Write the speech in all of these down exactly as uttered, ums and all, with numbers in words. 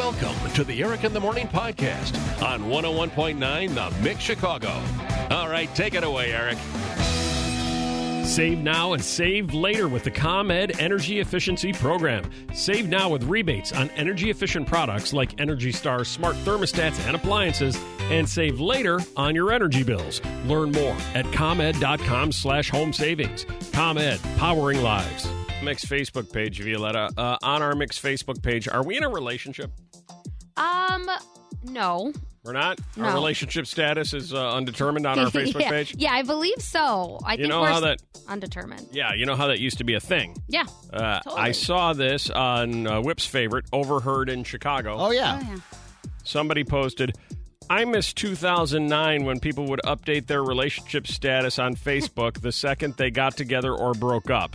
Welcome to the Eric in the Morning podcast on one oh one point nine The Mix Chicago. All right, take it away, Eric. Save now and save later with the ComEd Energy Efficiency Program. Save now with rebates on energy-efficient products like Energy Star smart thermostats and appliances, and save later on your energy bills. Learn more at ComEd.com slash home savings. ComEd, powering lives. Mix Facebook page, Violetta. Uh, on our Mix Facebook page, are we in a relationship? Um, no. We're not? No. Our relationship status is uh, undetermined on our Facebook yeah. page? Yeah, I believe so. I you think know we're how that, undetermined. Yeah, you know how that used to be a thing. Yeah, Uh, totally. I saw this on uh, Whip's favorite, Overheard in Chicago. Oh, yeah. Oh, yeah. Somebody posted, I miss two thousand nine when people would update their relationship status on Facebook the second they got together or broke up.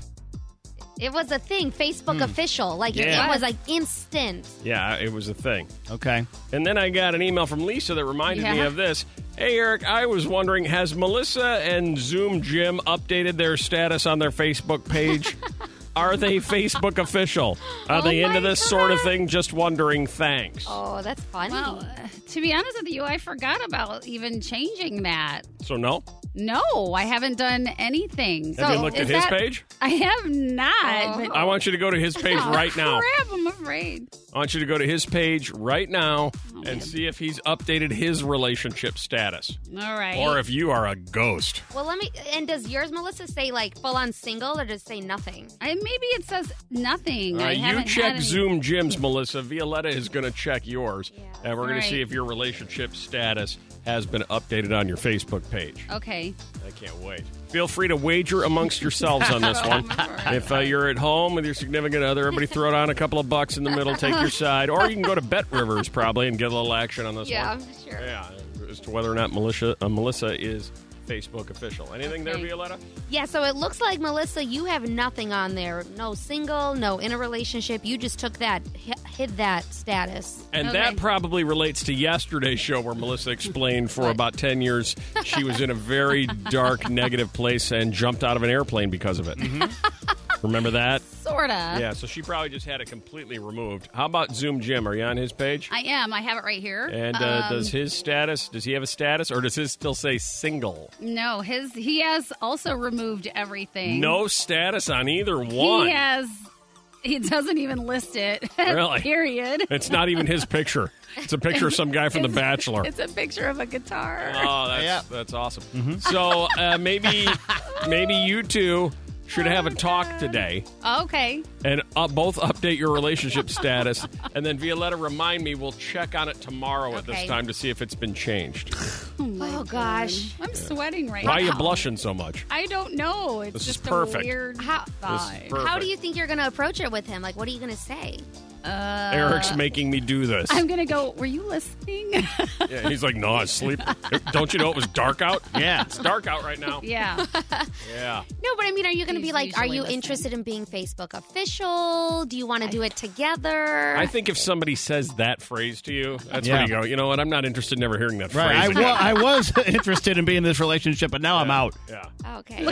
It was a thing, Facebook official. Like, it, Yeah. it was like instant. Yeah, it was a thing. Okay. And then I got an email from Lisa that reminded me Yeah. of this. Hey, Eric, I was wondering, has Melissa and Zoom Jim updated their status on their Facebook page? Are they Facebook official? Are Oh they into my this sort of God. thing? Just wondering. Thanks. Oh, that's funny. Well, uh, to be honest with you, I forgot about even changing that. So, no? No, I haven't done anything. Have you So looked at is his that- page? I have not. Oh. But I want you to go to his page oh, right now. Crap, I'm afraid. I want you to go to his page right now Oh, and man. see if he's updated his relationship status. All right. Or if you are a ghost. Well, let me. And does yours, Melissa, say like full on single, or does it say nothing? I, maybe it says nothing. Uh, I you haven't check had any- Zoom Jim's, Melissa. Violetta is going to check yours. Yeah. And we're going Right. to see if your relationship status has been updated on your Facebook page. Okay. I can't wait. Feel free to wager amongst yourselves on this one. If uh, you're at home with your significant other, everybody throw down a couple of bucks in the middle, take your side. Or you can go to Bet Rivers probably and get a little action on this Yeah, one. sure. Yeah, as to whether or not Melissa, uh, Melissa is Facebook official. Anything there, Okay. Violetta? Yeah, so it looks like, Melissa, you have nothing on there. No single, no in a relationship. You just took that, hi- hid that status. And Okay. that probably relates to yesterday's show where Melissa explained for What? about ten years she was in a very dark, negative place and jumped out of an airplane because of it. Remember that? Sorta. Yeah, so she probably just had it completely removed. How about Zoom Jim? Are you on his page? I am. I have it right here. And uh, Um, does his status, does he have a status, or does his still say single? No, his he has also removed everything. No status on either one. He has. He doesn't even list it. Really? Period. It's not even his picture. It's a picture of some guy from The It's- Bachelor. It's a picture of a guitar. Oh, that's Yeah. that's awesome. So uh, maybe maybe you two should have a talk today Okay. and uh, both update your relationship status, and then Violetta, remind me. We'll check on it tomorrow at this Okay. time to see if it's been changed. Oh, my Oh, gosh. God. I'm sweating right Why are now. you blushing so much? I don't know. It's This is just perfect. a weird How- This is vibe. perfect. How do you think you're going to approach it with him? Like, what are you going to say? Uh, Eric's making me do this. I'm gonna go. Were you listening? Yeah, he's like, no, I was sleeping. Don't you know it was dark out? Yeah. It's dark out right now. yeah. Yeah. No, but I mean, are you going to He's be like, are usually you listening. interested in being Facebook official? Do you want to do it together? I think if somebody says that phrase to you, that's Yeah. when you go, you know what, I'm not interested in ever hearing that Right. I, phrase wa- again. I was interested in being in this relationship, but now I'm out. Yeah. Okay.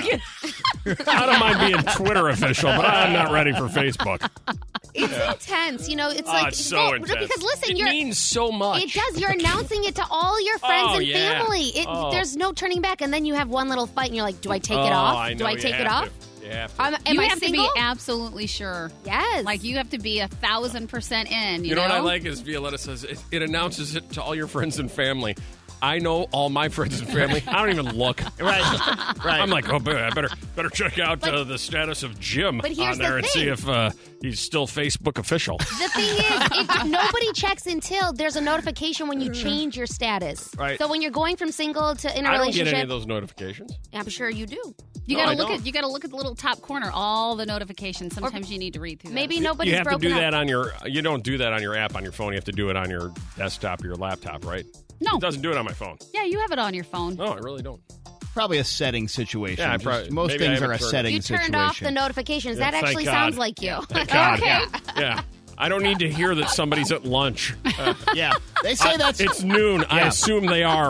I don't mind being Twitter official, but I'm not ready for Facebook. It's intense. You know, it's Oh, like it's so well, intense. because listen, it you're means so much. it does. You're announcing it to all your friends Oh, and yeah. family. It, Oh. There's no turning back, and then you have one little fight, and you're like, "Do I take oh, it off? I know, Do I you take it have off? to. You have to. Um, am you I have single? to be absolutely sure. Yes. Like you have to be a thousand percent in. You, You know what I like is Violetta says it, it announces it to all your friends and family. I know all my friends and family. I don't even look. Right. Right. I'm like, oh, I better better check out uh, the status of Jim But here's on there the and thing. see if uh, he's still Facebook official. The thing is, if nobody checks until there's a notification when you change your status. Right. So when you're going from single to in a I don't relationship, get any of those notifications. I'm sure you do. You No, gotta I look don't. at you gotta look at the little top corner, all the notifications. Sometimes you need to read through. Maybe those. nobody's you have to broken do up. that on your. You don't do that on your app on your phone. You have to do it on your desktop or your laptop, right? No. It doesn't do it on my phone. Yeah, you have it on your phone. No, I really don't. Probably a setting situation. Yeah, I Just- probably- most maybe I things are haven't a turned it. setting You turned situation. off the notifications. Yeah, that thank actually God. sounds like you. Thank God. Okay. Yeah. I don't need to hear that somebody's at lunch. Uh, Yeah, they say that's it's noon. I Yeah. assume they are.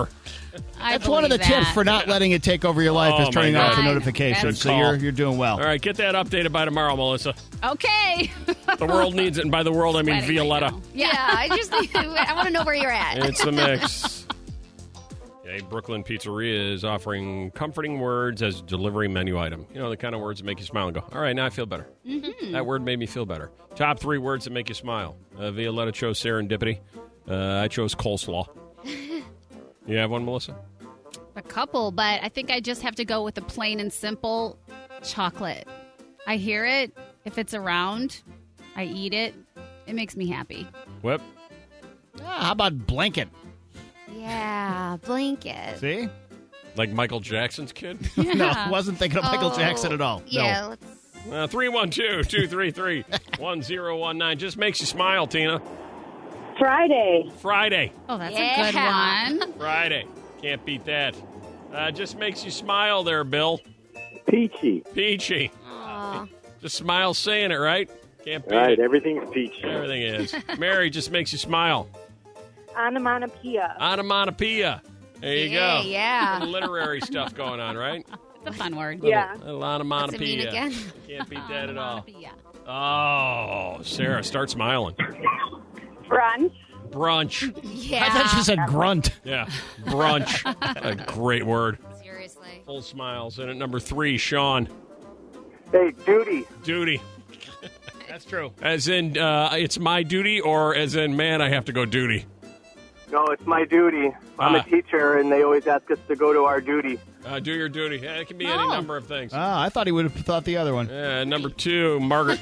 I That's one of the believe tips that. for not letting it take over your life Oh, is turning my off the God. notifications. That's So call. you're you're doing well. All right, get that updated by tomorrow, Melissa. Okay. The world needs it, and by the world, I mean Sweating right Violetta. now. Yeah, I just I want to know where you're at. It's the mix. A Brooklyn Pizzeria is offering comforting words as delivery menu item. You know, the kind of words that make you smile and go, all right, now I feel better. Mm-hmm. That word made me feel better. Top three words that make you smile. Uh, Violetta chose serendipity. Uh, I chose coleslaw. You have one, Melissa? A couple, but I think I just have to go with the plain and simple chocolate. I hear it. If it's around, I eat it. It makes me happy. Whip? Ah, how about blanket? Yeah, blanket. See? Like Michael Jackson's kid? No, wasn't thinking of Michael Oh, Jackson at all. Yeah, let's. Uh, three one two, two three three, one zero one nine. Just makes you smile, Tina. Friday. Friday. Oh, that's Yeah. a good one. Friday. Can't beat that. Uh, just makes you smile there, Bill. Peachy. Peachy. Aw. Just smile saying it, right? Can't beat Right, it. everything's peachy. Everything is. Mary just makes you smile. Onomatopoeia. Onomatopoeia. There you Yeah, go. yeah. Little literary stuff going on, right? It's a fun word. Yeah. A little What's it mean onomatopoeia. again? Can't beat that at all. Onomatopoeia. Oh, Sarah, start smiling. Brunch. Brunch. Yeah. I thought you said grunt. Yeah, brunch. A great word. Seriously. Full smiles. And at number three, Sean. Hey, duty. Duty. That's true. As in, uh, it's my duty, or as in, man, I have to go duty? No, it's my duty. I'm Ah. a teacher, and they always ask us to go to our duty. Uh, do your duty. Yeah, it can be any No. number of things. Ah, I thought he would have thought the other one. Yeah, number two, Margaret.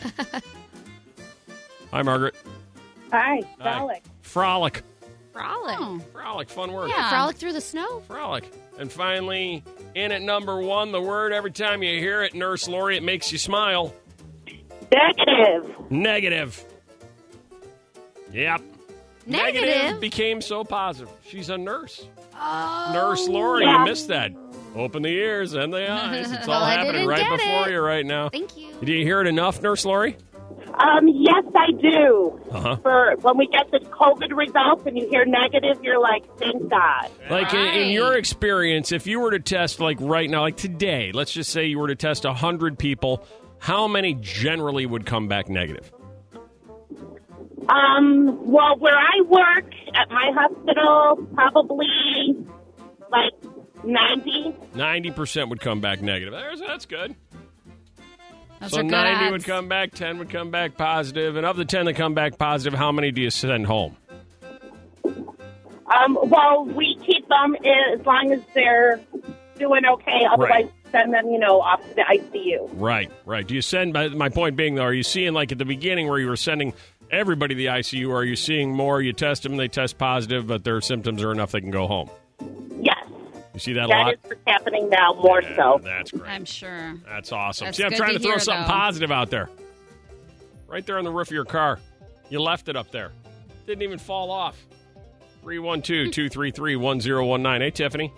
Hi, Margaret. Hi. Hi. Frolic. Frolic. Frolic. Oh, Frolic, fun word. Yeah. Frolic through the snow. Frolic. And finally, in at number one, the word every time you hear it, Nurse Lori, it makes you smile. Negative. Negative. Yep. Negative? became so positive. She's a nurse. Oh. Nurse Lori, Yeah. you missed that. Open the ears and the eyes. It's all Well, I happening didn't right get before it. you right now. Thank you. Do you hear it enough, Nurse Lori? Um, yes, I do. Uh-huh. For when we get the COVID results and you hear negative, you're like, thank God. Like in, in Right. your experience, if you were to test like right now, like today, let's just say you were to test one hundred people, how many generally would come back negative? Um, well, where I work at my hospital, probably like ninety. ninety percent would come back negative. There's, that's good. those So are good ninety odds. would come back, ten would come back positive. And of the ten that come back positive, how many do you send home? Um, well, we keep them as long as they're doing okay. Otherwise, send them, you know, off to the I C U. Right, right. Do you send, my, my point being, though, are you seeing like at the beginning where you were sending everybody to the I C U, or are you seeing more, you test them, they test positive, but their symptoms are enough they can go home? Yes. You see that a That lot? is what's happening now more Yeah, so. That's great. I'm sure. That's awesome. That's See, I'm good trying to, to throw hear, something though. positive out there. Right there on the roof of your car. You left it up there. Didn't even fall off. three one two, two three three, one zero one nine. Hey, Tiffany.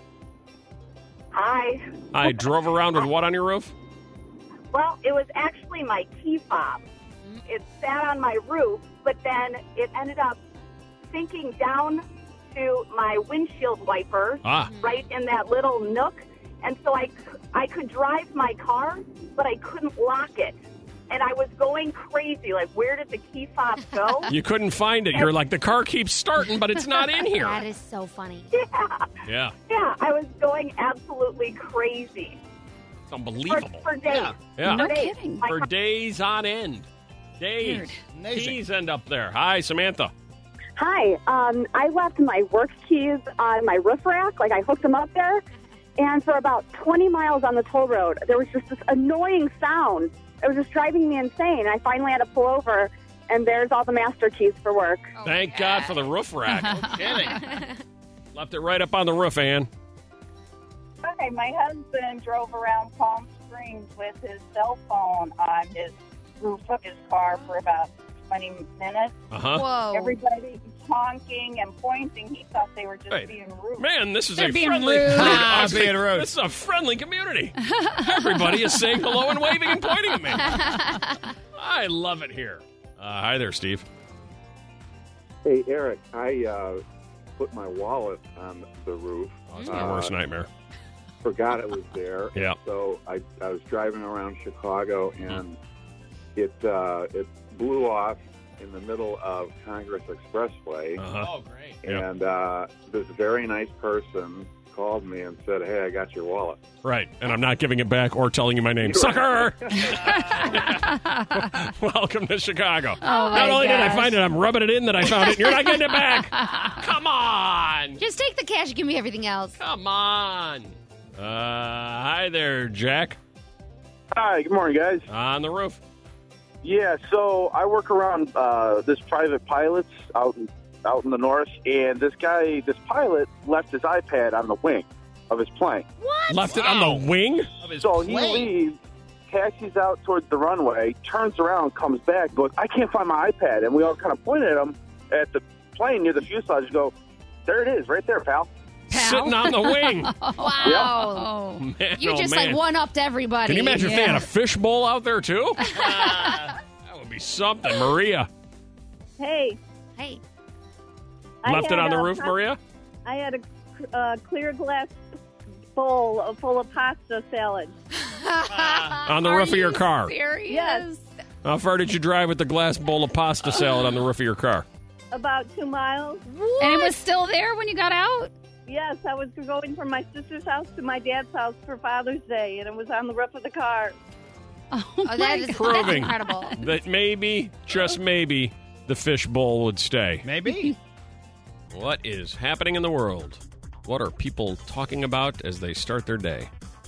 Hi. I drove around with what on your roof? Well, it was actually my key fob. It sat on my roof, but then it ended up sinking down to my windshield wipers Ah. right in that little nook. And so I, c- I could drive my car, but I couldn't lock it. And I was going crazy. Like, where did the key fob go? You couldn't find it. You're like, the car keeps starting, but it's not in here. That is so funny. yeah. Yeah. Yeah, I was going absolutely crazy. It's For, unbelievable. for days. Yeah. No For days. kidding. My For car- days on end. Days. Weird. Amazing. Keys end up there. Hi, Samantha. Hi. Um, I left my work keys on my roof rack. Like, I hooked them up there. And for about twenty miles on the toll road, there was just this annoying sound. It was just driving me insane. I finally had to pull over, and there's all the master keys for work. Oh, Thank God for the roof rack. No kidding. Left it right up on the roof, Ann. Hi, my husband drove around Palm Springs with his cell phone on his roof of his car for about twenty minutes. Uh-huh. Whoa. Everybody honking and pointing. He thought they were just Right. being rude. Man, this is They're a being friendly. rude. I was Being thinking, rude. This is a friendly community. Everybody is saying hello and waving and pointing at me. I love it here. Uh, hi there, Steve. Hey, Eric, I uh, put my wallet on the roof. Oh, that's my worst nightmare. Forgot it was there. Yeah. So I, I was driving around Chicago, and it uh, it blew off in the middle of Congress Expressway. Uh-huh. Oh, great. And uh, this very nice person called me and said, "Hey, I got your wallet." Right, and I'm not giving it back or telling you my name. Sucker! Welcome to Chicago. Oh, my not only did I gosh. find it, I'm rubbing it in that I found it, and you're not getting it back. Come on! Just take the cash and give me everything else. Come on! Uh, hi there, Jack. Hi, good morning, guys. On the roof. Yeah, so I work around uh, this private pilots out in, out in the north, and this guy, this pilot, left his iPad on the wing of his plane. What? Left it on the wing? So he leaves, taxis out towards the runway, turns around, comes back, goes, "I can't find my iPad." And we all kind of point at him at the plane near the fuselage and go, "There it is, right there, pal." Pal? Sitting on the wing. Wow. Man, You oh, just man. like one-upped everybody. Can you imagine if they had a fishbowl out there, too? Uh, that would be something. Maria. Hey, Hey. I Left it had on the a roof, hot- Maria? I had a uh, clear glass bowl of- full of pasta salad. On the roof of your car. Serious? Yes, How far did you drive with the glass bowl of pasta salad on the roof of your car? about two miles. And it was still there when you got out? Yes, I was going from my sister's house to my dad's house for Father's Day, and it was on the roof of the car. Oh, Oh, my that is God. that's Proving incredible. that maybe, just maybe, the fishbowl would stay. Maybe. What is happening in the world? What are people talking about as they start their day?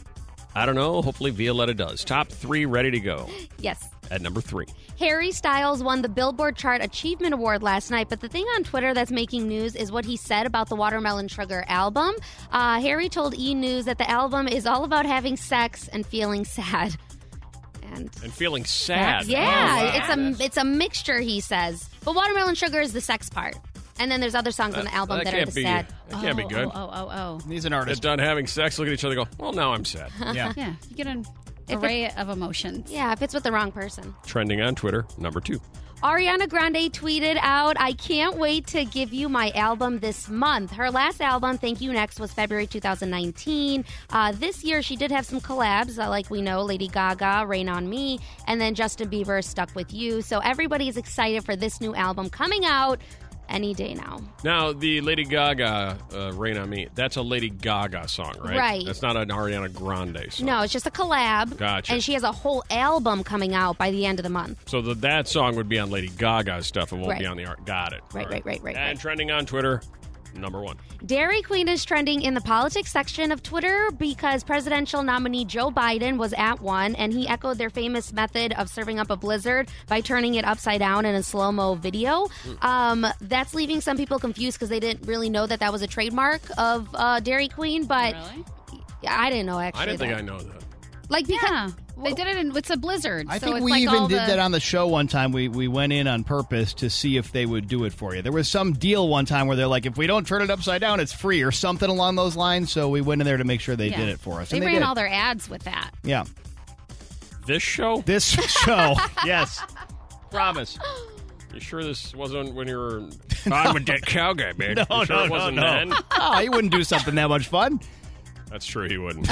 I don't know. Hopefully Violetta does. Top three ready to go. Yes. At number three. Harry Styles won the Billboard Chart Achievement Award last night, but the thing on Twitter that's making news is what he said about the Watermelon Sugar album. Uh, Harry told E! News that the album is all about having sex and feeling sad. And And feeling sad. yeah, Oh, wow. it's a it's a mixture, he says. But Watermelon Sugar is the sex part. And then there's other songs on the album that, that are can't the be, sad. That can't be Oh, good. Oh, oh, oh, oh. He's an Get artist. done having sex, look at each other and go, well, now I'm sad. Yeah. Yeah, you get an If array of emotions. Yeah, if it's with the wrong person. Trending on Twitter, number two. Ariana Grande tweeted out, "I can't wait to give you my album this month." Her last album, Thank You Next, was February two thousand nineteen. Uh, this year, she did have some collabs, uh, like we know, Lady Gaga, Rain on Me, and then Justin Bieber, Stuck With You. So everybody is excited for this new album coming out any day now. Now, the Lady Gaga, uh, Rain on Me, that's a Lady Gaga song, right? Right. That's not an Ariana Grande song. No, it's just a collab. Gotcha. And she has a whole album coming out by the end of the month. So the, that song would be on Lady Gaga's stuff and won't Right. be on the art. Got it. Right, All right, right, right, And right. trending on Twitter, number one. Dairy Queen is trending in the politics section of Twitter because presidential nominee Joe Biden was at one, and he echoed their famous method of serving up a blizzard by turning it upside down in a slow-mo video. Um, that's leaving some people confused because they didn't really know that that was a trademark of uh, Dairy Queen, but Really? yeah, I didn't know actually. I didn't think that. I know that. Like, because Yeah. They did it in, it's a blizzard. I so think it's we like even all did the, that on the show one time. We we went in on purpose to see if they would do it for you. There was some deal one time where they're like, if we don't turn it upside down, it's free or something along those lines. So we went in there to make sure they Yeah. did it for us. They and ran they did. all their ads with that. Yeah. This show? This show. Yes. Promise. You sure this wasn't when you were on with that cow guy, man? No, you sure no, it no, wasn't no. then? Oh, he wouldn't do something that much fun. That's true, he wouldn't.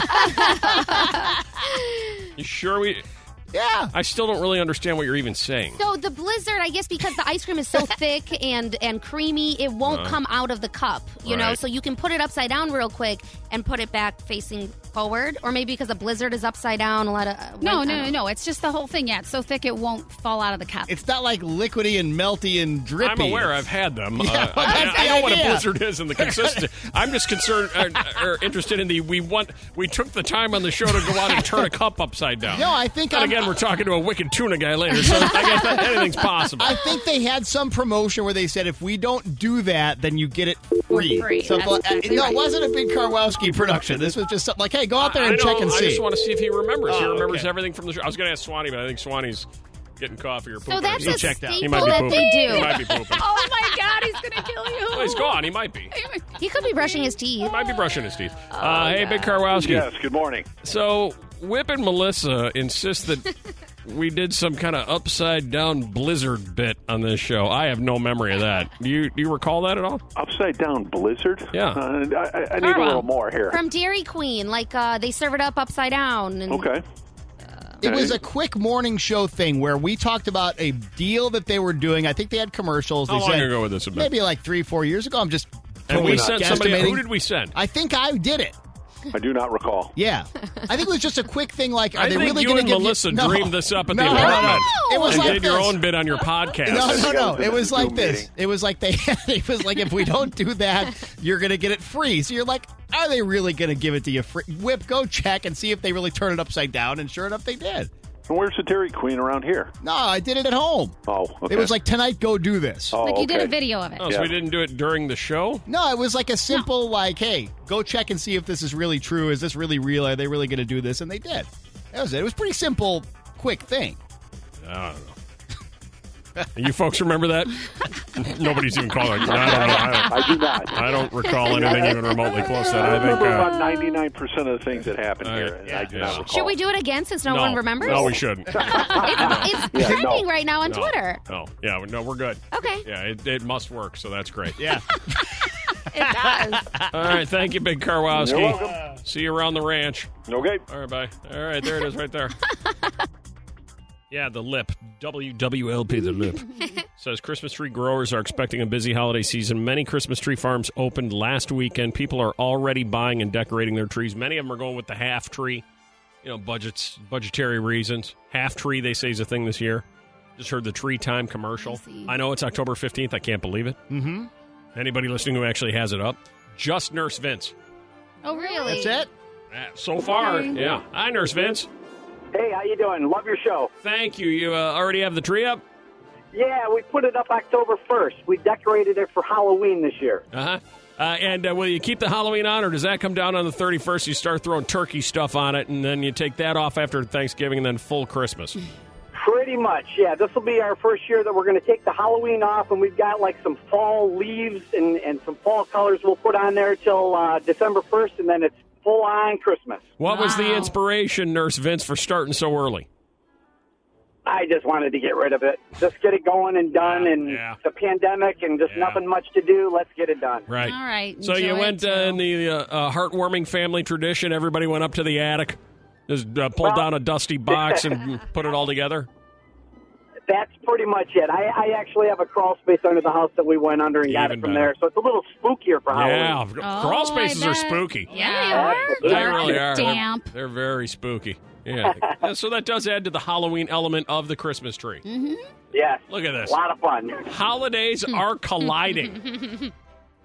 You sure we... Yeah. I still don't really understand what you're even saying. So the blizzard, I guess, because the ice cream is so thick and and creamy, it won't Uh-huh. come out of the cup. You know, Right. so you can put it upside down real quick and put it back facing forward, or maybe because the blizzard is upside down. A lot of uh, No, wind- I no, don't no, no. It's just the whole thing. Yeah, it's so thick it won't fall out of the cup. It's not like liquidy and melty and drippy. I'm aware. It's- I've had them. Yeah, uh, well, I, that's I the know what a idea. blizzard is and the consistency. I'm just concerned uh, or interested in the we want. We took the time on the show to go out and turn a cup upside down. No, I think And I'm- again, we're talking to a wicked tuna guy later, so I guess that, anything's possible. I think they had some promotion where they said if we don't do that, then you get it free. Free. Something That's like- exactly no, right. it wasn't a big Karwowski production. This was just something like, hey, go out there I and know, check and I see. just want to see if he remembers. he Oh, remembers okay. everything from the show. I was going to ask Swanee, but I think Swanee's getting coffee or pooping. So that's He a checked out. He staple might be that pooping. they do. He might be pooping. Oh my God, he's gonna kill you. Well, he's gone. He might be. He could be brushing his teeth. He might be brushing his teeth. Oh, uh, hey, Big Karwowski. Yes, good morning. So, Whip and Melissa insist that we did some kind of upside down blizzard bit on this show. I have no memory of that. Do you do you recall that at all? Upside down blizzard? Yeah. Uh, I, I need a little more here. From Dairy Queen, like uh, they serve it up upside down. And, okay. It was a quick morning show thing where we talked about a deal that they were doing. I think they had commercials. How they long said, ago was this? About? Maybe like three, four years ago. I'm just and we totally sent somebody. guesstimating. Who did we send? I think I did it. I do not recall. Yeah. I think it was just a quick thing like, are I they think really you going to and give Melissa you... No. dreamed this up at no, the no, no, apartment. no. It was and like did this. your own bit on your podcast. No, no, no. It was like Zoom this. meeting. It was like they. It was like if we don't do that, you're going to get it free. So you're like, are they really going to give it to you free? Whip, go check and see if they really turn it upside down. And sure enough, they did. And where's the Dairy Queen around here? No, I did it at home. Oh, okay. It was like, tonight, go do this. Oh, Like you did okay. a video of it. Oh, so Yeah. we didn't do it during the show? No, it was like a simple, like, hey, go check and see if this is really true. Is this really real? Are they really going to do this? And they did. That was it. It was a pretty simple, quick thing. I don't know. You folks remember that? Nobody's even calling. I don't, I, I do not. I don't recall anything even remotely close to that. I I think. remember Uh, about ninety-nine percent of the things that happened Uh, here, and I do yeah. not recall. Should we do it again since no, no, one remembers? No, we shouldn't. It's, it's Yeah, trending no. right now on No. Twitter. No, yeah, no, we're good. Okay. Yeah, it, it must work, so that's great. Yeah. It does. All right, thank you, Big Karwowski. You're welcome. See you around the ranch. Okay. All right, bye. All right, there it is right there. Yeah, the lip. W W L P, the lip. Says Christmas tree growers are expecting a busy holiday season. Many Christmas tree farms opened last weekend. People are already buying and decorating their trees. Many of them are going with the half tree. You know, budgets, budgetary reasons. Half tree, they say, is a thing this year. Just heard the Tree Time commercial. I see. I know it's October fifteenth. I can't believe it. Mm-hmm. Anybody listening who actually has it up? Just Nurse Vince. Oh, really? That's it? Uh, So far, Okay. yeah. Hi, Nurse Vince. Hey, how you doing? Love your show. Thank you. You uh, already have the tree up? Yeah, we put it up October first. We decorated it for Halloween this year. Uh-huh. Uh, and uh, will you keep the Halloween on, or does that come down on the thirty-first? You start throwing turkey stuff on it, and then you take that off after Thanksgiving, and then full Christmas. Pretty much, yeah. This will be our first year that we're going to take the Halloween off, and we've got like some fall leaves and, and some fall colors we'll put on there till uh, December first, and then it's full on Christmas. What was the Wow. inspiration, Nurse Vince, for starting so early? I just wanted to get rid of it. Just get it going and done, and Yeah. the pandemic and just Yeah. nothing much to do. Let's get it done. Right. All right. So you enjoy went it, uh, too. in the uh, uh, heartwarming family tradition. Everybody went up to the attic, just uh, pulled Well- down a dusty box and put it all together. That's pretty much it. I, I actually have a crawl space under the house that we went under and got Even it from better. there, so it's a little spookier for Yeah, Halloween. crawl Oh, spaces I are bet. spooky. Yeah, They they are. really are. Damp. They're very spooky. Yeah. Yeah, so that does add to the Halloween element of the Christmas tree. Mm-hmm. Yes. Look at this. A lot of fun. Holidays are colliding.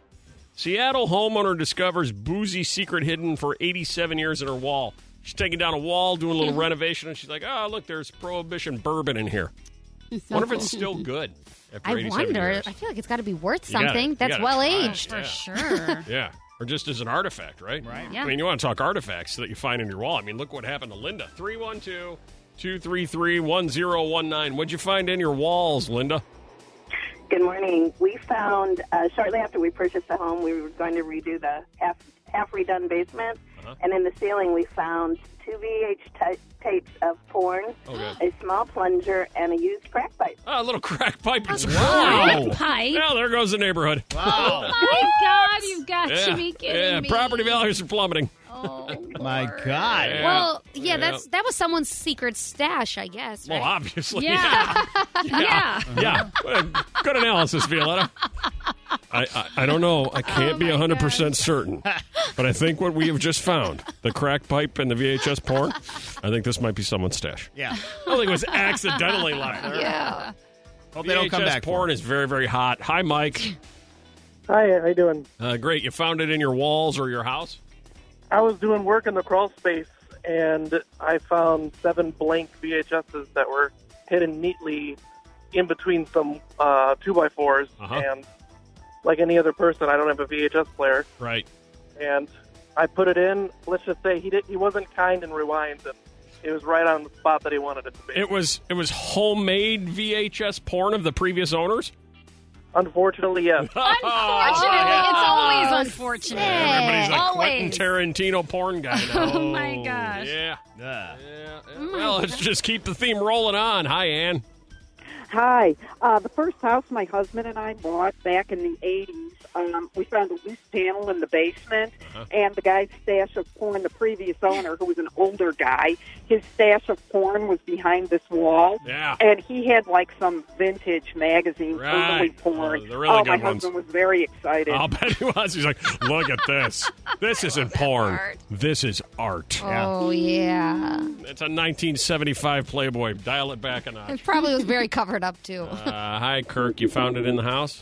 Seattle homeowner discovers boozy secret hidden for eighty-seven years in her wall. She's taking down a wall, doing a little renovation, and she's like, oh, look, there's Prohibition bourbon in here. Wonder if it's still good after I eighty-seven wonder. years. I feel like it's got to be worth You gotta- something. you That's gotta well try it. aged. For Yeah. sure. Yeah. Or just as an artifact, right? Right. Yeah. I mean, you want to talk artifacts that you find in your wall. I mean, look what happened to Linda. three one two, two three three, one zero one nine. What'd you find in your walls, Linda? Good morning. We found, uh, shortly after we purchased the home, we were going to redo the half, half redone basement. Uh-huh. And in the ceiling, we found two V H ta- tapes of porn, Oh, good. a small plunger, and a used crack pipe. Oh, a little crack pipe. Wow. Wow. Pipe. Now there goes the neighborhood. Wow. My God, you've got Yeah. to be kidding yeah. me. Property values are plummeting. Oh, My Lord. God. Yeah. Well, yeah, Yeah. that's that was someone's secret stash, I guess. Well, Right? obviously. Yeah. yeah. Yeah. Uh, Good analysis, Violetta. I, I, I don't know. I can't Oh, be my one hundred percent certain. But I think what we have just found, the crack pipe and the V H S porn, I think this might be someone's stash. Yeah. I don't think it was accidentally left there. Yeah. Hope they don't come V H S back for porn it. is very, very hot. Hi, Mike. Hi, how you doing? Uh, great. You found it in your walls or your house? I was doing work in the crawl space, and I found seven blank V H S's that were hidden neatly in between some uh, two by fours. Uh-huh. And like any other person, I don't have a V H S player. Right. And I put it in. Let's just say he did. He wasn't kind and rewind, and it was right on the spot that he wanted it to be. It was it was homemade V H S porn of the previous owners? Unfortunately, yes. Unfortunately, it's always unfortunate. Everybody's a Always. Quentin Tarantino porn guy now. Oh, my gosh. Yeah. Yeah. yeah. Well, let's just keep the theme rolling on. Hi, Ann. Hi. Uh, the first house my husband and I bought back in the eighties, um, we found a loose panel in the basement, Uh-huh. and the guy's stash of porn, the previous owner, who was an older guy, his stash of porn was behind this wall. Yeah. And he had, like, some vintage magazines, Right. early porn. Oh, the really oh, good my ones. husband was very excited. I'll bet he was. He's like, look at this. This isn't porn. This is art. Oh, yeah. It's a nineteen seventy-five Playboy. Dial it back a notch. It probably was very covered up, too. Uh, hi, Kirk. You found it in the house?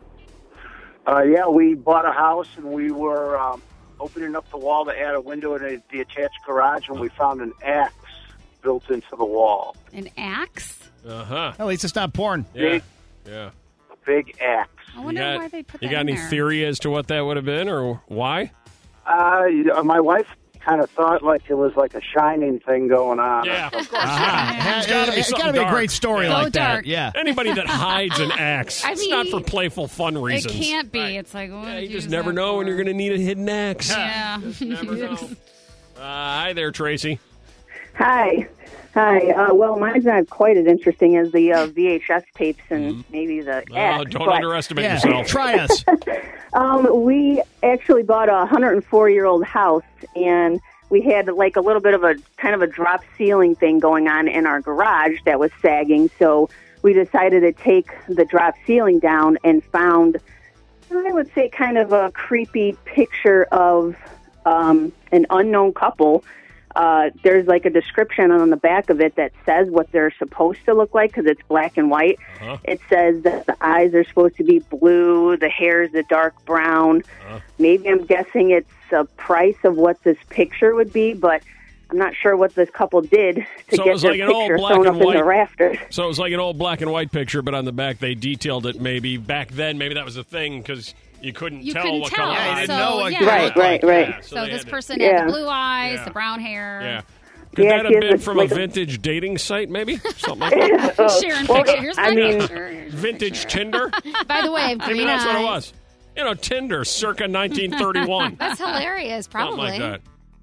Uh, yeah, we bought a house and we were um, opening up the wall to add a window in the attached garage, and we found an axe built into the wall. An axe? Uh-huh. At least it's not porn. Yeah. Yeah. A big axe. I wonder got- why they put You that got in any there. theory as to what that would have been or why? Uh, you know, my wife kind of thought like it was like a Shining thing going on. Yeah, of course. Ah, It's gotta be it's something gotta be a dark. great story Go like dark. that. Yeah. Anybody that hides an axe, I it's not mean, for playful fun It reasons. can't be. It's like, what Yeah, would you you just use never that know when for? you're going to need a hidden axe. Yeah. Just never know. Uh, hi there, Tracy. Hi. Hi. Uh, well, mine's not quite as interesting as the uh, V H S tapes and maybe the Oh, axe, don't but, underestimate Yeah. yourself. Try us. Um, we actually bought a one hundred four year old house, and we had like a little bit of a kind of a drop ceiling thing going on in our garage that was sagging. So we decided to take the drop ceiling down and found, I would say, kind of a creepy picture of um, an unknown couple. Uh, there's like a description on the back of it that says what they're supposed to look like because it's black and white. Uh-huh. It says that the eyes are supposed to be blue, the hair is a dark brown. Uh-huh. Maybe I'm guessing it's a price of what this picture would be, but I'm not sure what this couple did to So it get was their like an old picture black sewn and up in the white- rafters. So it was like an old black and white picture, but on the back they detailed it. Maybe back then, maybe that was a thing because you couldn't You tell couldn't what tell. color. Yeah, you didn't So, know what yeah. good it Right, looked right, like. right. Yeah, So, they this had to- person Yeah. had the blue eyes, Yeah. the brown hair. Yeah. Could Yeah, that she have has been a- from like a a- vintage dating site, maybe? Something like that. Oh, Sharing well, pictures. Here's I my mean- picture. Vintage Tinder? By the way, I have Maybe green that's what it eyes. was. You know, Tinder circa nineteen thirty-one. That's hilarious, probably. Something like that.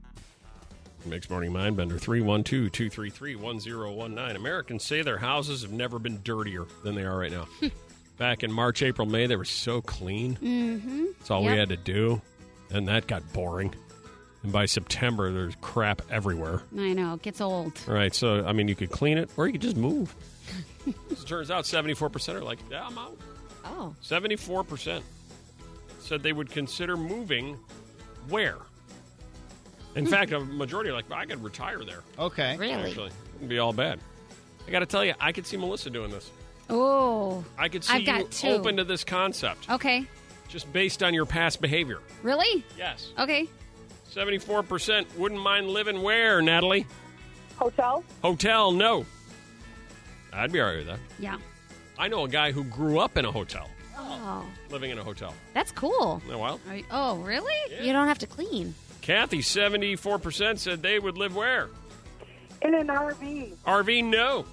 Mixed Morning Mindbender, three one two, two three three, one zero one nine. Americans say their houses have never been dirtier than they are right now. Back in March, April, May, they were so clean. Mm-hmm. That's all Yep. we had to do. And that got boring. And by September, there's crap everywhere. I know. It gets old. All right, so, I mean, you could clean it or you could just move. As it turns out, seventy-four percent are like, yeah, I'm out. Oh. seventy-four percent said they would consider moving where? In fact, a majority are like, I could retire there. Okay. Really? Actually, wouldn't be all bad. I got to tell you, I could see Melissa doing this. Oh. I could see I've you got two. open to this concept, Okay. just based on your past behavior. Really? Yes. Okay. seventy-four percent wouldn't mind living where, Natalie? Hotel? Hotel, no. I'd be all right with that. Yeah. I know a guy who grew up in a hotel, Oh. living in a hotel. That's cool. Isn't that wild? Are you- oh, really? You don't have to clean. Kathy, seventy-four percent said they would live where? In an R V. R V, no.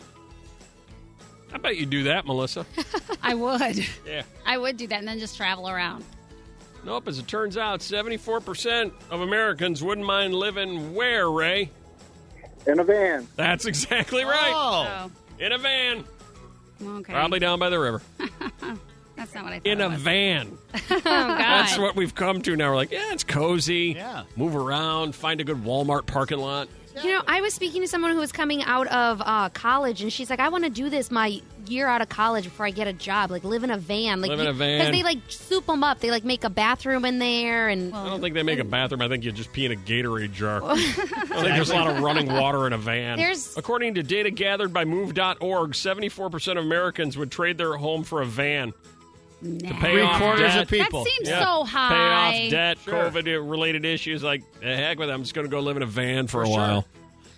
I bet you do that, Melissa. I would. Yeah. I would do that and then just travel around. Nope, as it turns out, seventy-four percent of Americans wouldn't mind living where, Ray? In a van. That's exactly right. Oh. In a van. Okay. Probably down by the river. That's not what I thought. In it a was. van. Oh, God. That's what we've come to now. We're like, yeah, it's cozy. Yeah. Move around, find a good Walmart parking lot. You know, I was speaking to someone who was coming out of uh, college, and she's like, I want to do this my year out of college before I get a job, like live in a van. Like, Live in a van. Because they, like, soup them up. They, like, make a bathroom in there. and I don't think they make a bathroom. I think you just pee in a Gatorade jar. I think there's a lot of running water in a van. There's- According to data gathered by move dot org, seventy-four percent of Americans would trade their home for a van. Nah. To pay Three off quarters debt. of people. That seems Yeah. so high. Pay off debt, Sure. COVID-related issues. Like, the heck with it. I'm just going to go live in a van for, For a sure. while.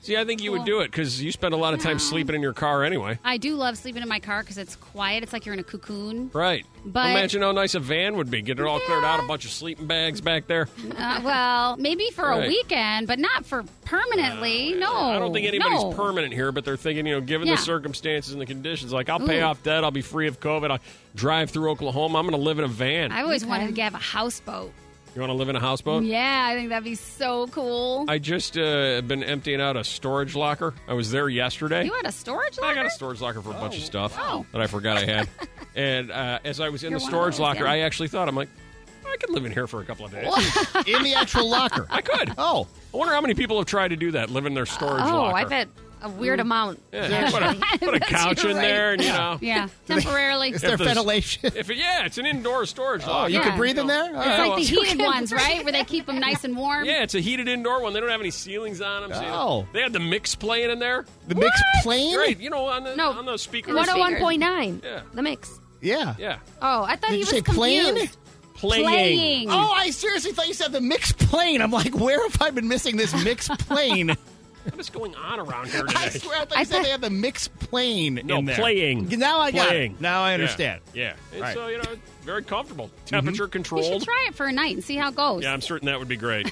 See, I think you would do it because you spend a lot of time sleeping in your car anyway. I do love sleeping in my car because it's quiet. It's like you're in a cocoon. Right. But- Imagine how nice a van would be. Get it all cleared out, a bunch of sleeping bags back there. Uh, well, maybe for Right. a weekend, but not for permanently. no. I don't think anybody's no. permanent here, but they're thinking, you know, given Yeah. the circumstances and the conditions, like, I'll pay Ooh. off debt, I'll be free of COVID, I'll drive through Oklahoma, I'm going to live in a van. I always wanted to have a houseboat. You want to live in a houseboat? Yeah, I think that'd be so cool. I just uh, been emptying out a storage locker. I was there yesterday. You had a storage locker? I got a storage locker for a bunch of stuff Oh. that I forgot I had. and uh, as I was in You're the one of storage those, locker, yeah. I actually thought, I'm like, I could live in here for a couple of days. In the actual locker. I could. Oh. I wonder how many people have tried to do that, live in their storage Oh, locker. I bet a weird amount. Yeah, put a, put a couch in You're right. there, and you know. Yeah, temporarily. Is there If there's- ventilation? If it, yeah, it's an indoor storage locker. Oh, you Yeah. can breathe in there? All It's right. like well, the you heated ones, right? Where they keep them nice and warm. Yeah, it's a heated indoor one. They don't have any ceilings on them. So you know, Oh. they had the mix playing in there. The mix plane? Great, you know, on the No. on the speakers. one oh one point nine. Yeah. The mix. Yeah. Yeah, Oh, I thought Did he you was say plane? confused. playing. Playing. Oh, I seriously thought you said the mixed plane. I'm like, where have I been missing this mixed plane? What is going on around here I today? swear I thought you said they had the mixed plane No, in there. playing. Now I got Playing. it. Now I understand. Yeah, and Right. so you know, very comfortable, temperature We should controlled. try it for a night and see how it goes. Yeah, I'm certain that would be great.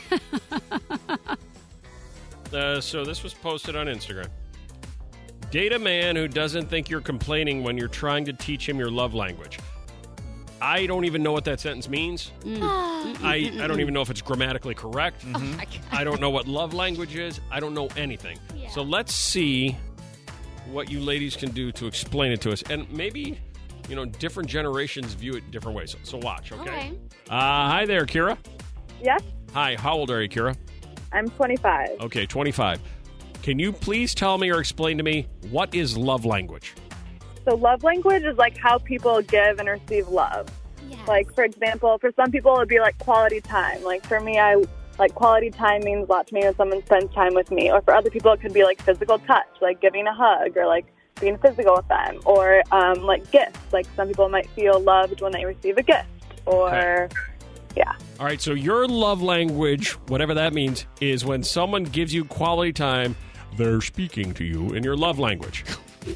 uh, so this was posted on Instagram. Date a man who doesn't think you're complaining when you're trying to teach him your love language. I don't even know what that sentence means. I, I don't even know if it's grammatically correct. Oh my God. I don't know what love language is. I don't know anything. Yeah. So let's see what you ladies can do to explain it to us. And maybe, you know, different generations view it different ways. So, so watch, okay? Okay. Uh, hi there, Kira. Yes, Hi, how old are you, Kira? I'm twenty-five. Okay, twenty-five. Can you please tell me or explain to me what is love language? So love language is like how people give and receive love. Yes. Like, for example, for some people it would be like quality time. Like for me, I like quality time means a lot to me when someone spends time with me. Or for other people, it could be like physical touch, like giving a hug or like being physical with them. Or um, like gifts. Like some people might feel loved when they receive a gift. Or, yeah. All right, so your love language, whatever that means, is when someone gives you quality time, they're speaking to you in your love language.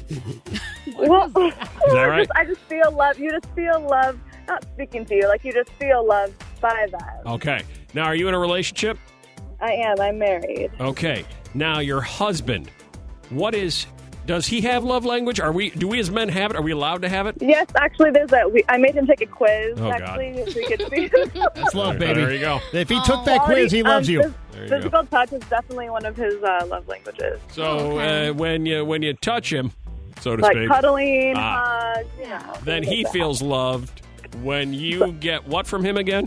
Well, Is that I right? just, I just feel love. You just feel love, not speaking to you, like you just feel loved by them. Okay. Now, are you in a relationship? I am. I'm married. Okay. Now, your husband, what is, does he have love language? Are we, do we as men have it? Are we allowed to have it? Yes, actually, there's a. We, I made him take a quiz. Oh, God. actually, so we could see. That's love, There- baby. there you go. If he took that quiz, he loves um, you. phys- There you go. Physical touch is definitely one of his uh, love languages. So uh, when you when you touch him, so to Like speak, cuddling, Ah. hugs, you know. then things he like that. feels loved. When you get what from him again?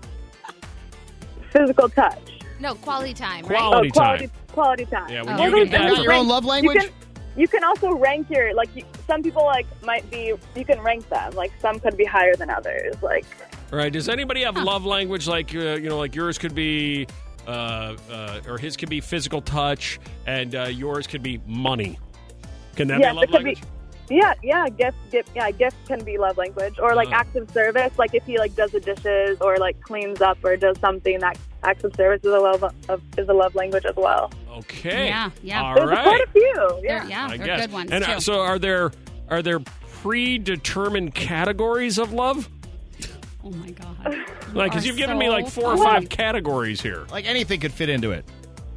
physical touch. No, quality time, right? Quality oh, quality, time. quality time. Yeah, when Oh. you Well, get there's- that there's from your own rank- love language? You can, you can also rank your like. You, some people like might be. You can rank them. Like some could be higher than others. Like All right. Does anybody have love language like uh, you know, like yours could be, uh, uh, or his could be physical touch, and uh, yours could be money? Can that yes, be love it could language? be. Yeah, yeah, gift, gift, yeah, gift can be love language, or like Uh. active service. Like if he like does the dishes or like cleans up or does something, that acts of service is a love of, is a love language as well. Okay. Yeah, yeah. All There's right. quite a few. Yeah. They're, yeah, I they're guess. good ones, And uh, too. so, are there are there predetermined categories of love? oh, my God. Like, because are you've given so me like four or funny. five categories here. Like anything could fit into it.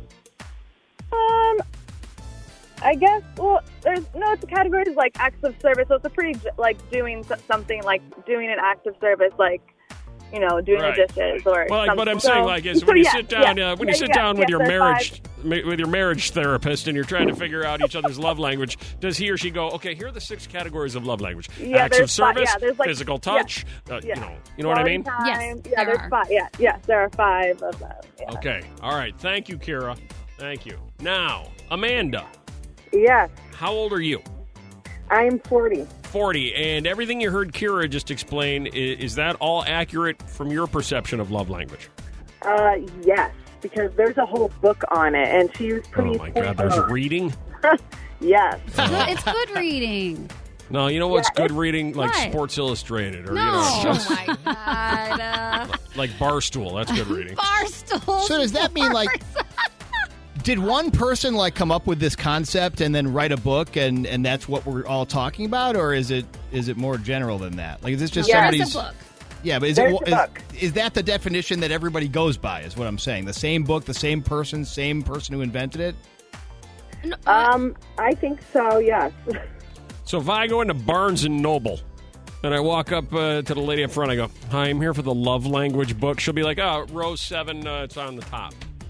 Um, I guess. Well, there's no. It's a category is like acts of service. So it's a pretty like doing s- something like doing an act of service, like you know, doing Right. the dishes or. Well, like, something. what I'm So- saying, like, is so when you yeah, sit down, yeah, uh, when yeah, you sit yeah, down with yeah, your there's marriage, five. ma- with your marriage therapist, and you're trying to figure out each other's love language, does he or she go, okay, here are the six categories of love language: Yeah, acts of there's five- service, yeah, there's like- physical yeah, touch. Uh, yeah. You know, you know what I Quality mean? Time. Yes, Yeah, there there's are. five. Yeah, yes, there are five of them. Yeah. Okay, all right. Thank you, Kira. Thank you. Now, Amanda, Yes, how old are you? I'm forty. forty, and everything you heard Kira just explain, is, is that all accurate from your perception of love language? Uh, yes, because there's a whole book on it, and she was pretty. Oh, my God, there's reading? Yes. It's good reading. No, you know what's Yeah, good reading? Like What? Sports Illustrated or, No. you know, just Oh, my God. Uh, like Barstool. That's good reading. Barstool. So does that mean like Did one person like come up with this concept and then write a book, and, and that's what we're all talking about, or is it is it more general than that? Like, is this just Yeah, somebody's? it's a book. Yeah, but is There's it a is, book. is that the definition that everybody goes by? Is what I'm saying. The same book, the same person, same person who invented it. Um, I think so. Yes. So if I go into Barnes and Noble and I walk up uh, to the lady up front, I go, "Hi, I'm here for the love language book." She'll be like, "Oh, row seven, uh, it's on the top."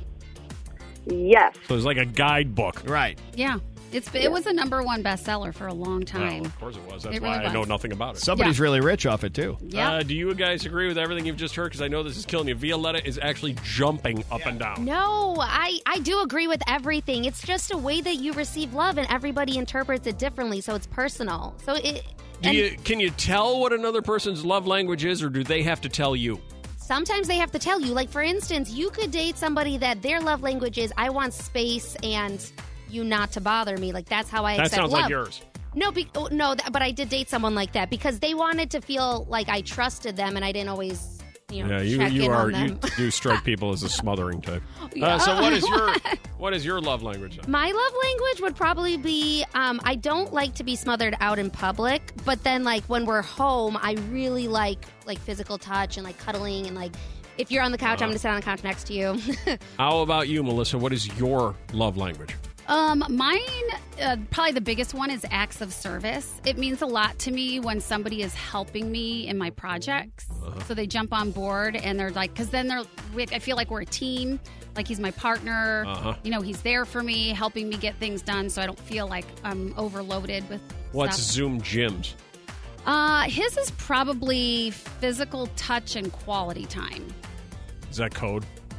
Yes. So it's like a guidebook, right? Yeah. It's It was a number one bestseller for a long time. Well, of course it was. That's It why really I know was. nothing about it. Somebody's really rich off it too. Yeah. Uh, do you guys agree with everything you've just heard? Because I know this is killing you. Violetta is actually jumping up and down. No, I, I do agree with everything. It's just a way that you receive love, and everybody interprets it differently, so it's personal. So it. Do and you, can you tell what another person's love language is, or do they have to tell you? sometimes they have to tell you. Like, for instance, you could date somebody that their love language is, I want space and you not to bother me. Like, that's how I That accept sounds love. like yours. No, be, oh, no, th- but I did date someone like that because they wanted to feel like I trusted them, and I didn't always, you know, Yeah, you check you in are on them. you do strike people as a smothering type. Yeah. Uh, so what is your what is your love language? Then? My love language would probably be um, I don't like to be smothered out in public, but then like when we're home, I really like like physical touch and like cuddling and like if you're on the couch, Uh-huh. I'm going to sit on the couch next to you. How about you, Melissa? What is your love language? Um, mine, uh, probably the biggest one is acts of service. It means a lot to me when somebody is helping me in my projects. Uh-huh. So they jump on board and they're like, because then they're, we- I feel like we're a team. Like he's my partner. Uh-huh. You know, he's there for me, helping me get things done, so I don't feel like I'm overloaded with What's stuff. Zoom Gyms? Uh, his is probably physical touch and quality time. Is that code?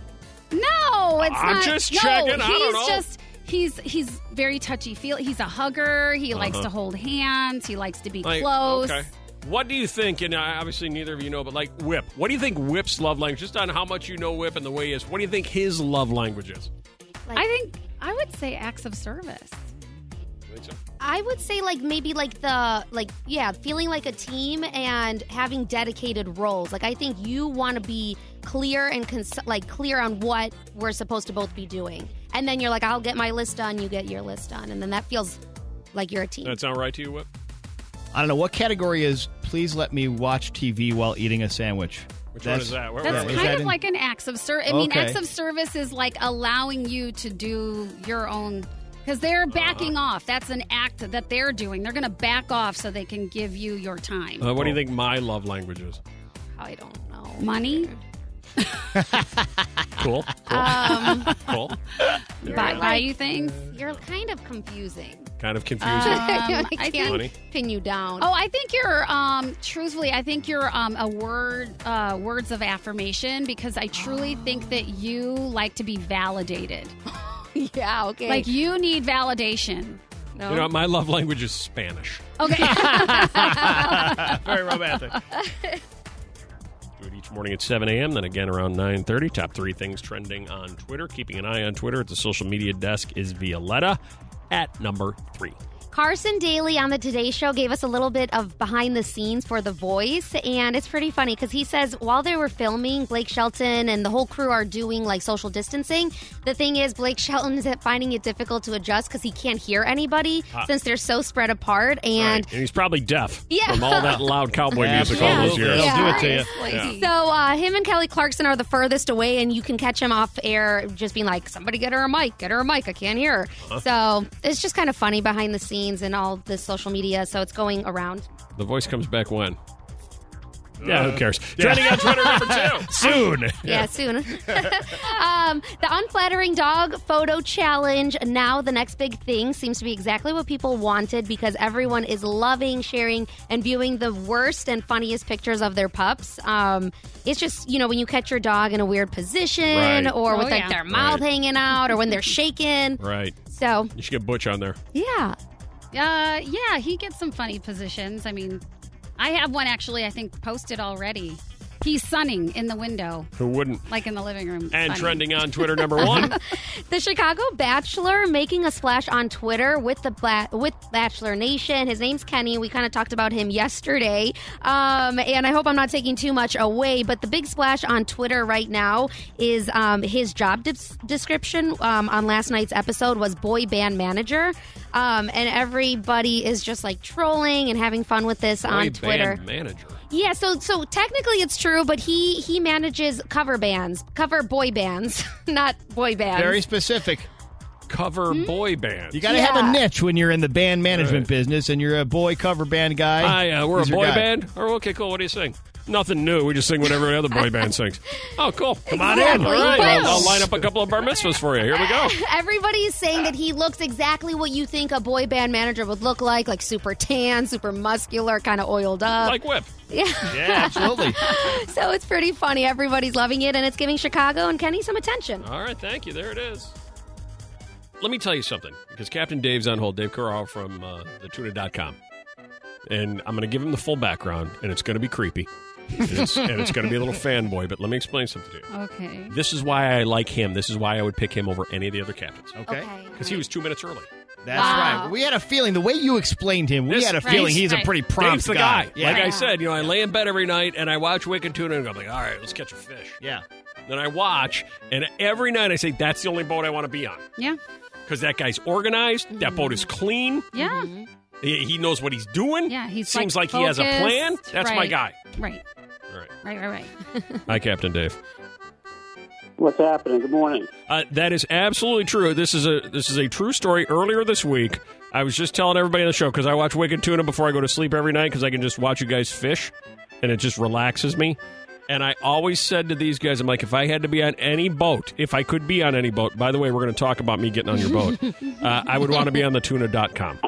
No, it's I'm not. just no, checking. I he's don't know. just he's he's very touchy feel. He's a hugger. He likes Uh-huh. to hold hands. He likes to be Like, close. Okay. What do you think? And uh, obviously, neither of you know, but like Whip. What do you think Whip's love language? Just on how much you know Whip and the way he is. What do you think his love language is? Like, I think I would say acts of service. I would say like maybe like the like yeah, feeling like a team and having dedicated roles. Like I think you want to be clear and cons- like clear on what we're supposed to both be doing. And then you're like, I'll get my list done, you get your list done, and then that feels like you're a team. That sound right to you, Whip? I don't know what category is. Please let me watch T V while eating a sandwich. Which one is that? Where- That's where- kind that of in- like an acts of service. I mean, Okay. acts of service is like allowing you to do your own. Because they're backing off. That's an act that they're doing. They're going to back off so they can give you your time. Uh, what do you think my love language is? I don't know. Money? Cool. Cool. Um, cool. There Buy, we go. buy you things? You're kind of confusing. Kind of confusing. Um, I I can't Money? pin you down. Oh, I think you're, um, truthfully, I think you're um, a word, uh, words of affirmation because I truly think that you like to be validated. yeah, okay. Like you need validation. no. You know, my love language is Spanish. Okay. Very romantic. Do it each morning at seven a.m., then again around nine thirty. Top three things trending on Twitter. Keeping an eye on Twitter at the social media desk is Violetta at number three. Carson Daly on the Today Show gave us a little bit of behind the scenes for The Voice, and it's pretty funny because he says while they were filming, Blake Shelton and the whole crew are doing like social distancing. The thing is, Blake Shelton is finding it difficult to adjust because he can't hear anybody Ah. since they're so spread apart. And Right. And he's probably deaf Yeah. from all that loud cowboy music all those years. They'll do it to you. Yeah. so uh, him and Kelly Clarkson are the furthest away, and you can catch him off air just being like, somebody get her a mic, get her a mic, I can't hear her. Huh? So it's just kind of funny behind the scenes and all this social media, so it's going around. The Voice comes back when? Yeah, Uh, who cares? yeah. Trending on Twitter number two. Soon. Yeah, soon. um, the unflattering dog photo challenge. Now the next big thing seems to be exactly what people wanted because everyone is loving, sharing, and viewing the worst and funniest pictures of their pups. Um, it's just, you know, when you catch your dog in a weird position Right. or Oh, with like yeah. their mouth Right. hanging out or when they're shaking. Right. So, You should get Butch on there. yeah. Uh, yeah, he gets some funny positions. I mean, I have one actually, I think, posted already. He's sunning in the window, Who wouldn't? like in the living room. And sunning. trending on Twitter, number one. The Chicago Bachelor making a splash on Twitter with the Bla- with Bachelor Nation. His name's Kenny. We kind of talked about him yesterday. Um, and I hope I'm not taking too much away, but the big splash on Twitter right now is um, his job de- description um, on last night's episode was boy band manager. Um, and everybody is just like trolling and having fun with this Boy on Twitter. band manager. Yeah, so so technically it's true, but he he manages cover bands, cover boy bands, not boy bands. Very specific. Cover boy band. You got to Yeah. have a niche when you're in the band management Right. business, and you're a boy cover band guy. Hi, uh, we're He's a your boy guy. band. Oh, okay, cool. What do you sing? Nothing new. We just sing whatever the other boy band sings. Oh, cool. Come on in. Exactly. All right. But- I'll, I'll line up a couple of bar mitzvahs for you. Here we go. Everybody's saying that he looks exactly what you think a boy band manager would look like, like super tan, super muscular, kind of oiled up. Like Whip. Yeah. Yeah, absolutely. So it's pretty funny. Everybody's loving it, and it's giving Chicago and Kenny some attention. All right, thank you. There it is. Let me tell you something, because Captain Dave's on hold, Dave Corral from uh, the tuna dot com. And I'm going to give him the full background, and it's going to be creepy. And it's, and it's going to be a little fanboy, but let me explain something to you. Okay. This is why I like him. This is why I would pick him over any of the other captains. Okay. Because he was two minutes early. That's Wow. right. We had a feeling, the way you explained him, we This- had a Right, feeling he's right. a pretty prompt Dave's the guy. Yeah. Like I said, you know, I lay in bed every night, and I watch Wicked Tuna, and I'm like, all right, let's catch a fish. yeah. Then I watch, and every night I say, that's the only boat I want to be on. Yeah. Because that guy's organized, that boat is clean, Yeah. he, he knows what he's doing. Yeah. He's Seems like, like, he has a focused. plan. That's my Right. guy. Right. All right. Right. Right. Right. Hi, Captain Dave. What's happening? Good morning. Uh, that is absolutely true. This is a this is a true story. Earlier this week, I was just telling everybody on the show, because I watch Wicked Tuna before I go to sleep every night, because I can just watch you guys fish, and it just relaxes me. And I always said to these guys, I'm like, if I had to be on any boat, if I could be on any boat, by the way, we're going to talk about me getting on your boat, uh, I would want to be on the tuna dot com.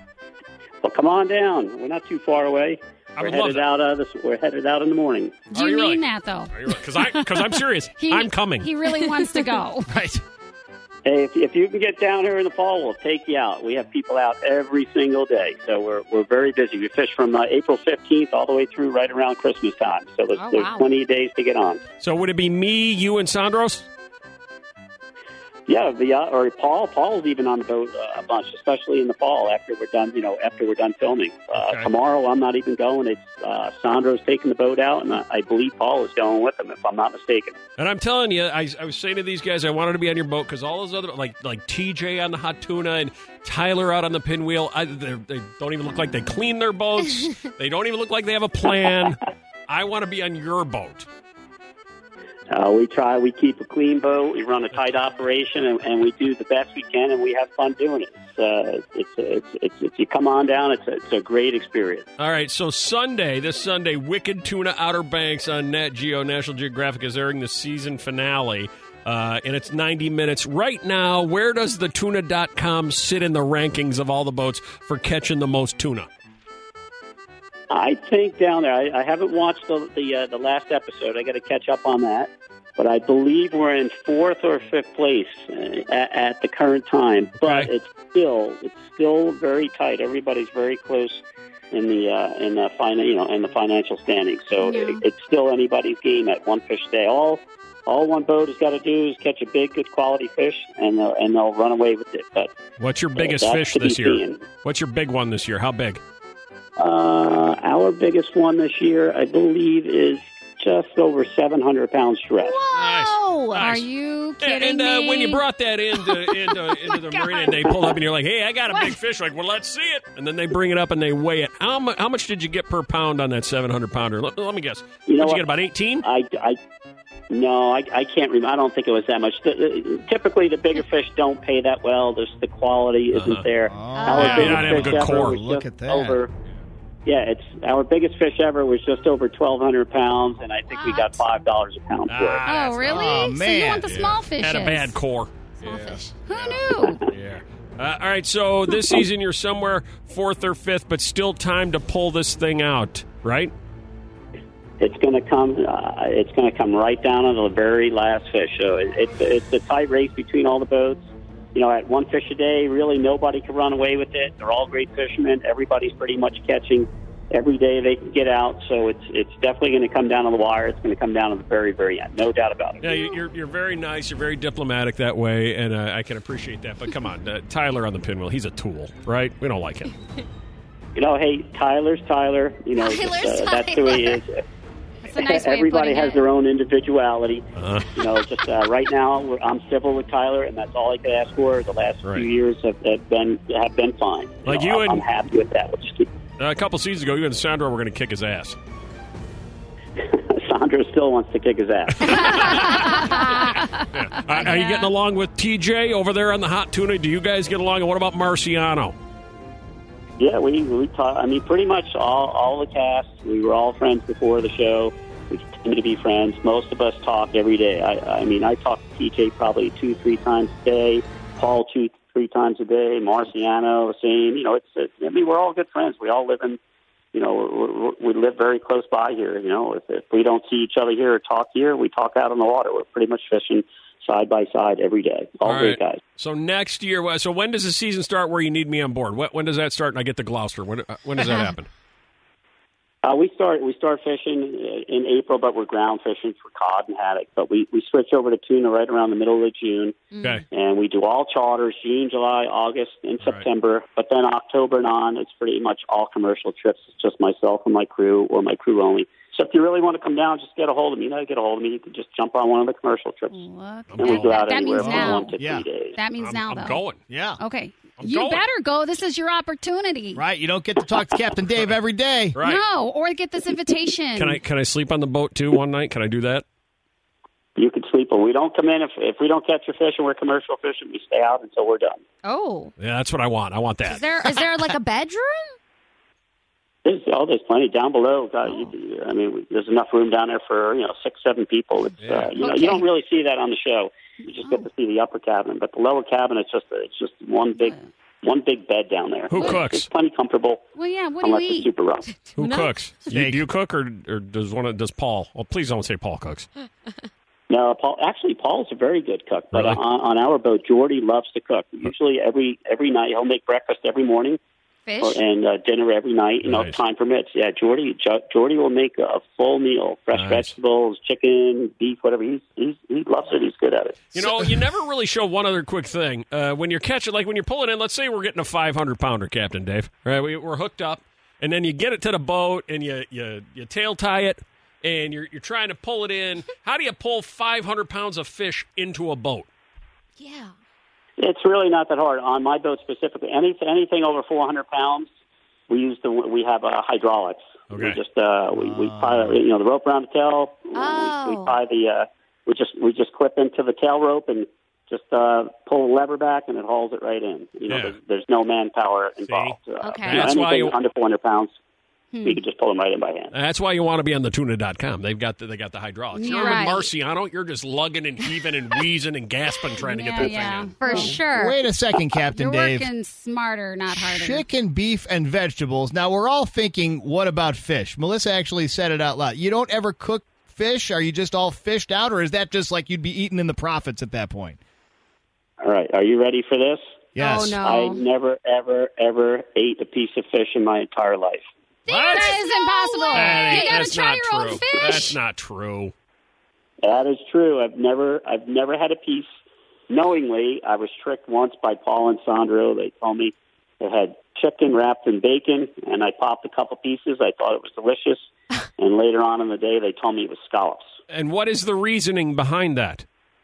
Well, come on down. We're not too far away. I we're would love headed that. out. Uh, this, we're headed out in the morning. Do Are you you mean really? that though? Because I, because I'm serious. He, I'm coming. He really wants to go. Right. Hey, if, if you can get down here in the fall, we'll take you out. We have people out every single day, so we're we're very busy. We fish from uh, April fifteenth all the way through right around Christmas time. So there's, Oh, there's wow. plenty of days to get on. So would it be me, you, and Sandros? Yeah, the uh, or Paul. Paul's even on the boat uh, a bunch, especially in the fall after we're done. You know, after we're done filming. Uh, Okay. Tomorrow, I'm not even going. It's uh, Sandro's taking the boat out, and I, I believe Paul is going with him, if I'm not mistaken. And I'm telling you, I, I was saying to these guys, I wanted to be on your boat because all those other, like like T J on the hot tuna and Tyler out on the pinwheel, I, they they don't even look like they clean their boats. They don't even look like they have a plan. I want to be on your boat. Uh, we try. We keep a clean boat. We run a tight operation, and, and we do the best we can, and we have fun doing it. It's, uh, it's, it's, it's, it's, you come on down. It's a, it's a great experience. All right, so Sunday, this Sunday, Wicked Tuna Outer Banks on Nat Geo, National Geographic is airing the season finale, uh, and it's ninety minutes. Right now, where does the tuna dot com sit in the rankings of all the boats for catching the most tuna? I think down there. I, I haven't watched the the, uh, the last episode. I got to catch up on that. But I believe we're in fourth or fifth place uh, at, at the current time. But Okay. it's still it's still very tight. Everybody's very close in the uh, in the fin- you know in the financial standings. So Yeah. it, it's still anybody's game at one fish a day. All all one boat has got to do is catch a big, good quality fish, and they'll, and they'll run away with it. But What's your uh, biggest that's fish to be this year? seen. What's your big one this year? How big? Uh, our biggest one this year, I believe, is just over seven hundred pounds stress. Whoa! Are you Yeah, kidding and uh, me? when you brought that into into, into the marina, and they pulled up, and you're like, "Hey, I got a big fish." Like, well, let's see it. And then they bring it up and they weigh it. How much? How much did you get per pound on that seven hundred pounder? Let, let me guess. You know What'd you what? get about eighteen? I, I, no, I, I can't remember. I don't think it was that much. The, the, typically, the bigger fish don't pay that well. There's the quality isn't Uh-huh. there. Oh. Our Yeah, biggest you don't have a fish good ever core. was Look just at that. Over, yeah, it's our biggest fish ever was just over twelve hundred pounds, and I think we got five dollars a pound for it. Ah, Oh, that's- really? Oh, So you man. want the small fishes? Had a bad core. Small fish. Who knew? Yeah. Uh, all right, so this season you're somewhere fourth or fifth, but still time to pull this thing out, right? It's going to come. Uh, it's going to come right down to the very last fish. So it, it's it's a tight race between all the boats. You know, at one fish a day, really nobody can run away with it. They're all great fishermen. Everybody's pretty much catching every day they can get out. So it's it's definitely going to come down to the wire. It's going to come down to the very, very end. No doubt about it. Yeah, you- you're you're very nice. You're very diplomatic that way, and uh, I can appreciate that. But come on, uh, Tyler on the pinwheel. He's a tool, right? We don't like him. You know, hey, Tyler's Tyler. You know, just, Tyler's uh, that's who he is. That's a nice way of Everybody putting has it. their own individuality. Uh-huh. You know, just uh, right now, we're, I'm civil with Tyler, and that's all I could ask for. The last Right. few years have, have been have been fine. Like know, you I'm, and- I'm happy with that. We'll just keep, Uh, a couple seasons ago, you and Sandra were going to kick his ass. Sandra still wants to kick his ass. Uh, are you getting along with T J over there on the Hot Tuna? Do you guys get along? And what about Marciano? Yeah, we we talk. I mean, pretty much all all the cast. We were all friends before the show. We continue to be friends. Most of us talk every day. I, I mean, I talk to T J probably two, three times a day. Paul two, three times a day. Marciano, same. You know, it's. it's I mean, we're all good friends. We all live in. You know, we, we live very close by here. You know, if, if we don't see each other here or talk here, we talk out on the water. We're pretty much fishing side by side every day. All, All great right. guys. So next year, well, so when does the season start where you need me on board? When, when does that start and I get to Gloucester? When, uh, when does that happen? Uh, we start we start fishing in April, but we're ground fishing for cod and haddock. But we, we switch over to tuna right around the middle of June. Okay. And we do all charters, June, July, August, and September. But then October and on, it's pretty much all commercial trips. It's just myself and my crew, or my crew only. So if you really want to come down, just get a hold of me. You know how to get a hold of me. You can just jump on one of the commercial trips. Look, and we go out that anywhere means from now. one to Yeah. three days. That means I'm, now, I'm though. going. Yeah. Okay. I'm you going. better go. This is your opportunity. Right, you don't get to talk to Captain Dave every day. Right. No, or get this invitation. Can I can I sleep on the boat too one night? Can I do that? You can sleep, but we don't come in if if we don't catch your fish and we're commercial fishing. We stay out until we're done. Oh. Yeah, that's what I want. I want that. Is there is there like a bedroom? There's, oh, there's plenty down below. God, you, I mean, there's enough room down there for you know six, seven people. It's Yeah. uh, you know Okay. you don't really see that on the show. You just get to see the upper cabin, but the lower cabin, it's just it's just one big one big bed down there. Who It's- cooks? It's plenty comfortable. Well, yeah. What do you Unless it's eat? super rough. Who No. cooks? You, do you cook or or does one of, does Paul? Well, please don't say Paul cooks. No, Paul. Actually, Paul's a very good cook. But Really? on, on our boat, Jordy loves to cook. Usually, every every night he'll make breakfast every morning. Fish? Or, and uh, dinner every night, you know, Nice. if time permits. Yeah, Jordy, Jo- Jordy will make a, a full meal, fresh Nice. vegetables, chicken, beef, whatever. He's, he's he loves it. He's good at it. You know, you never really show one other quick thing. Uh, when you're catching, like when you're pulling in, let's say we're getting a five hundred pounder, Captain Dave. Right, we, we're hooked up, and then you get it to the boat, and you you, you tail tie it, and you're you're trying to pull it in. How do you pull five hundred pounds of fish into a boat? Yeah. It's really not that hard. On my boat specifically, any, anything over four hundred pounds, we use the we have uh, hydraulics. Okay. We just uh, we, we tie you know the rope around the tail. Oh. We, we tie the uh, we just we just clip into the tail rope and just uh, pull the lever back and it hauls it right in. You know, Yeah. there's, there's no manpower involved. Uh, Okay. you know, That's why anything you- under four hundred pounds, Hmm. we can just pull them right in by hand. That's why you want to be on the tuna dot com. They've got the, they got the hydraulics. You're Right. with Marciano, you're just lugging and heaving and wheezing and gasping trying to get Yeah, that yeah. thing in. For sure. Wait a second, Captain You're Dave. working smarter, not harder. Chicken, beef, and vegetables. Now, we're all thinking, what about fish? Melissa actually said it out loud. You don't ever cook fish? Are you just all fished out, or is that just like you'd be eating in the profits at that point? All right, are you ready for this? Yes. Oh, no. I never, ever, ever ate a piece of fish in my entire life. That is impossible. That you ain't- got that's to try not your true. own fish. That's not true. That is true. I've never, I've never had a piece. Knowingly, I was tricked once by Paul and Sandro. They told me they had chicken wrapped in bacon, and I popped a couple pieces. I thought it was delicious, and later on in the day, they told me it was scallops. And what is the reasoning behind that?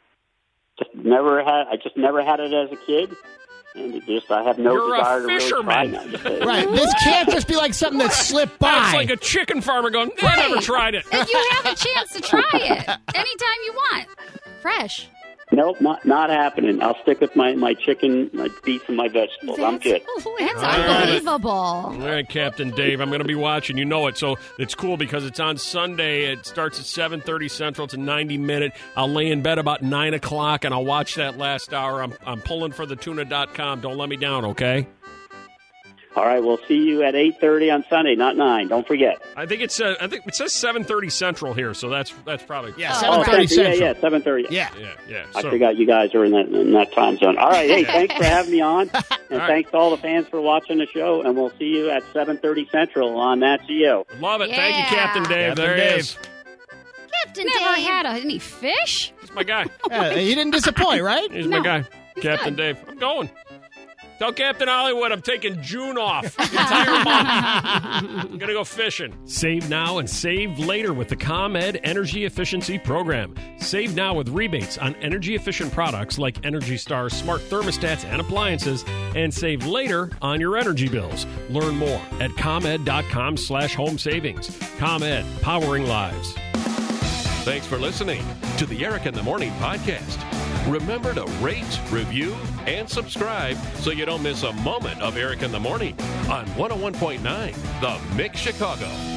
Just never had. I just never had it as a kid, and it just I have no You're a desire to really try fisherman. now. Just, uh, Right. This can't just be like something that slipped by. That's like a chicken farmer going, I never tried it. And you have a chance to try it anytime you want. Fresh. Nope, not not happening. I'll stick with my, my chicken, my beef, and my vegetables. I'm good. That's All right. unbelievable. All right, Captain Dave, I'm going to be watching. You know it. So it's cool because it's on Sunday. It starts at seven thirty Central. It's a ninety minute. I'll lay in bed about nine o'clock, and I'll watch that last hour. I'm, I'm pulling for the tuna dot com. Don't let me down, okay? All right, we'll see you at eight thirty on Sunday, not nine. Don't forget. I think it's uh, I think it says seven thirty Central here, so that's that's probably yeah seven thirty Central. Yeah, yeah, seven thirty. Yeah, yeah, yeah. I So- forgot you guys are in that in that time zone. All right, hey, thanks for having me on, and right. thanks to all the fans for watching the show. And we'll see you at seven thirty Central on That's Geo. Love it. Thank you, Yeah. Captain Dave. Captain there Dave. he is. Captain Never Dave. had a, any fish. He's my guy. Yeah, he didn't disappoint, right? He's No. my guy. Captain Dave. I'm going. Tell Captain Hollywood I'm taking June off. The entire month. I'm going to go fishing. Save now and save later with the ComEd Energy Efficiency Program. Save now with rebates on energy-efficient products like Energy Star smart thermostats and appliances, and save later on your energy bills. Learn more at ComEd.com slash home savings. ComEd, powering lives. Thanks for listening to the Eric in the Morning podcast. Remember to rate, review, and subscribe so you don't miss a moment of Eric in the Morning on one oh one point nine The Mix Chicago.